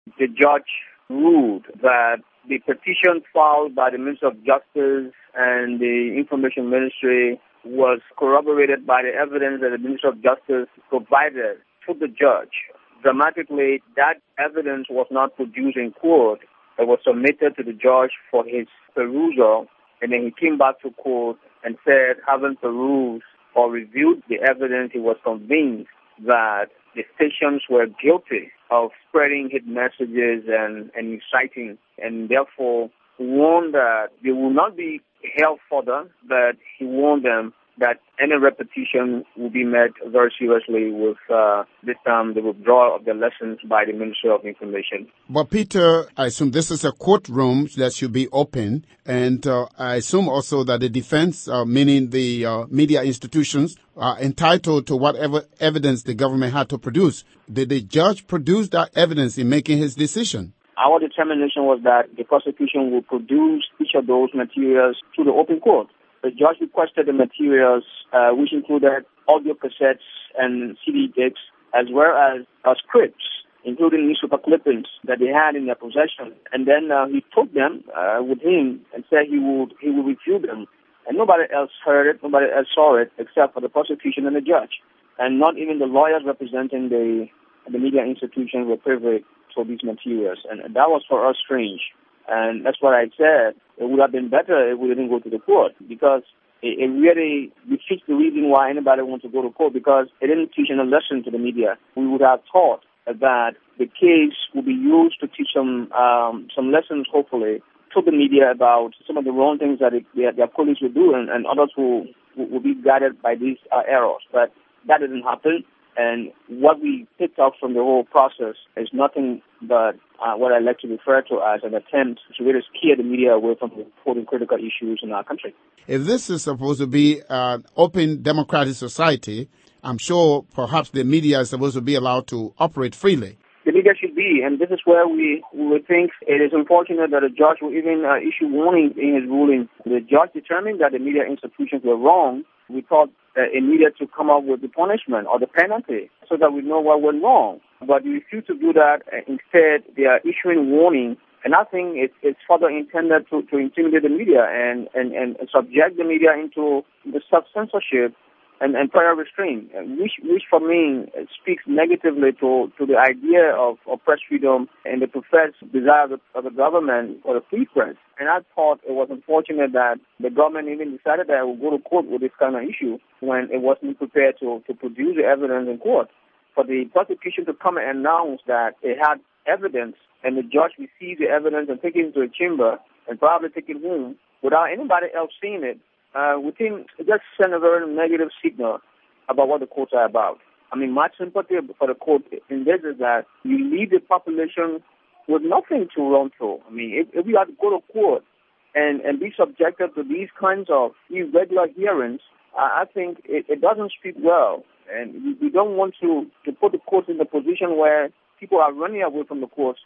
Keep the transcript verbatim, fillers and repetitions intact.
The judge ruled that the petition filed by the Minister of Justice and the Information Ministry was corroborated by the evidence that the Minister of Justice provided to the judge. Dramatically, that evidence was not produced in court. It was submitted to the judge for his perusal, and then he came back to court and said, having perused or reviewed the evidence, he was convinced that the stations were guilty of spreading hate messages and, and inciting, and therefore warned that they will not be held further, but he warned them that any repetition will be met very seriously with uh, this time the withdrawal of the lessons by the Ministry of Information. But Peter, I assume this is a courtroom that should be open, and uh, I assume also that the defense, uh, meaning the uh, media institutions, are entitled to whatever evidence the government had to produce. Did the judge produce that evidence in making his decision? Our determination was that the prosecution would produce each of those materials to the open court. The judge requested the materials, uh, which included audio cassettes and C D discs, as well as uh, scripts, including newspaper clippings that they had in their possession. And then uh, he took them uh, with him and said he would he would review them. And nobody else heard it, nobody else saw it, except for the prosecution and the judge. And not even the lawyers representing the the media institutions were privy to these materials. And that was for us strange. And that's what I said. It would have been better if we didn't go to the court, because it, it really defeats the reason why anybody wants to go to court, because it didn't teach any lesson to the media. We would have thought that the case would be used to teach some um, some lessons, hopefully, to the media about some of the wrong things that it, their, their colleagues will do, and, and others will, will be guided by these uh, errors. But that didn't happen. And what we picked up from the whole process is nothing but uh, what I like to refer to as an attempt to really scare the media away from reporting critical issues in our country. If this is supposed to be an open democratic society, I'm sure perhaps the media is supposed to be allowed to operate freely. The media should be, and this is where we, we would think it is unfortunate that a judge will even uh, issue warnings in his ruling. The judge determined that the media institutions were wrong. We thought that it needed to come up with the punishment or the penalty so that we know what went wrong. But they refuse to do that. Instead, they are issuing warnings. And I think it's, it's further intended to, to intimidate the media and, and, and subject the media into the self-censorship and, and prior restraint, which, which for me speaks negatively to, to the idea of, of press freedom and the professed desire of the, of the government for the free press. And I thought it was unfortunate that the government even decided that it would go to court with this kind of issue when it wasn't prepared to, to produce the evidence in court. For the prosecution to come and announce that it had evidence and the judge received the evidence and take it into a chamber and probably take it home without anybody else seeing it, Uh, we think it just send a very negative signal about what the courts are about. I mean, my sympathy for the court in this is that you leave the population with nothing to run through. I mean, if, if we have to go to court and, and be subjected to these kinds of irregular hearings, I, I think it, it doesn't speak well. And we, we don't want to, to put the courts in the position where people are running away from the courts